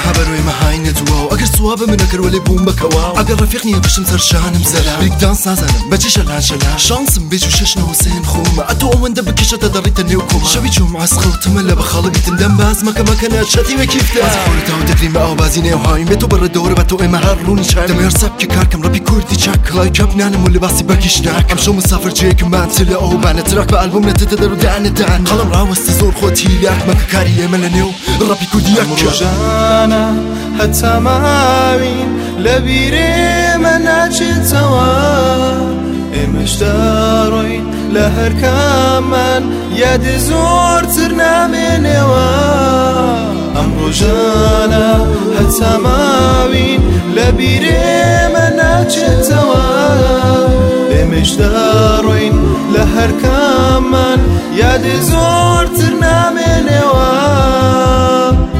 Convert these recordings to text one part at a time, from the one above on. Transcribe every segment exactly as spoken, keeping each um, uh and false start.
خبروي مهاي ندواو اگر صواب من اگر ولی بوم بكواو اگر رفيقني بشم سرشانم زلا بريك دانس نازنم بجي شلان شلان شانسم بيجو ششنا وسين خوم اتو من دبك شتا دريت النيوكوم شبي جمعة سخلت ملا بخالبي تندم باز ما كما كان شتي وكيف تا خورتا ودري ما بازينه وهاي متو بر دور بتو ام هارلوني شاي دم يرسب كاركم ربي كوردي تشاك لايك اب نانم واللي باسي بكشناك ام شو مسافر جيك ما تسلا او بان تراك بالبوم نتتدر دان دان خلم راوست زور خوتي لك ما كاري ملنيو ربي كودي جانا حتى ما بين لبيري مناجي توا امش داروين لهر كمان يد زور ترنا من نوا امرو جانا حتى ما بين لبيري مناجي توا امش داروين لهر كمان يد زور ترنا من نوا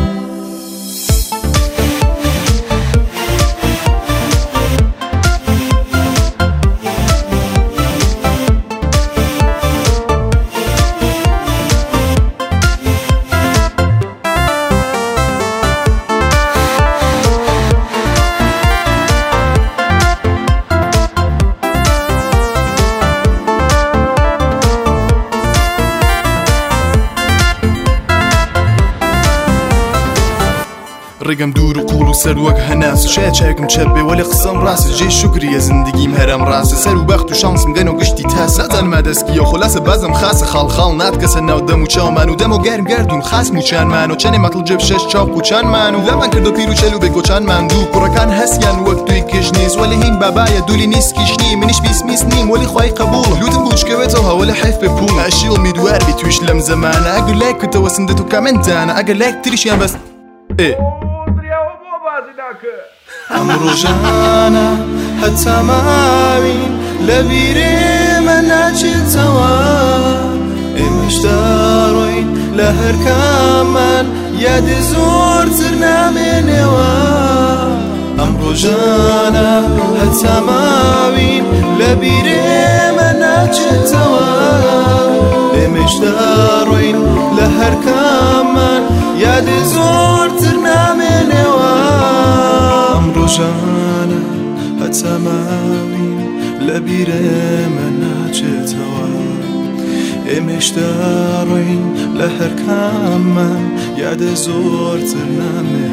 رقم دور وقول وسر وك هناس شاي شاكم تشبي ولي قسم راس جي شكري يا زندگيم هرم راس سر وبخت وشانس مدن وقشتي تاس نزل ما دسكي وخلاص بازم خاص خال خال ناتكس انه دم وچا منو دم وگرم گردون خاص موچان منو چني مطل جب شش چاق وچان منو لمن كردو بيرو چلو بگو چان من دو پرکان هسيان وقت توي كشنيس ولي هين بابايا دولي نيس كشني منش بيس ميس نيم ولي خوي قبول لوتن بوش كويتها ولا حيف ببول اشيل ميدوار بتوش لم زمان اقول لك كنت وسندتو كمان انا اقول لك تريش يا بس ايه امرو جانا حتى ما بين لبيري مناجي توا امش داروين لهر كمان يد زور ترنا من نوا امرو جانا حتى ما بين لبيري مناجي توا امش داروين لهر كمان يد زور ترنا من نوا جانا حتى ما بين لبيري مناجي توا امش داروين لهر كمان يد زور ترنا من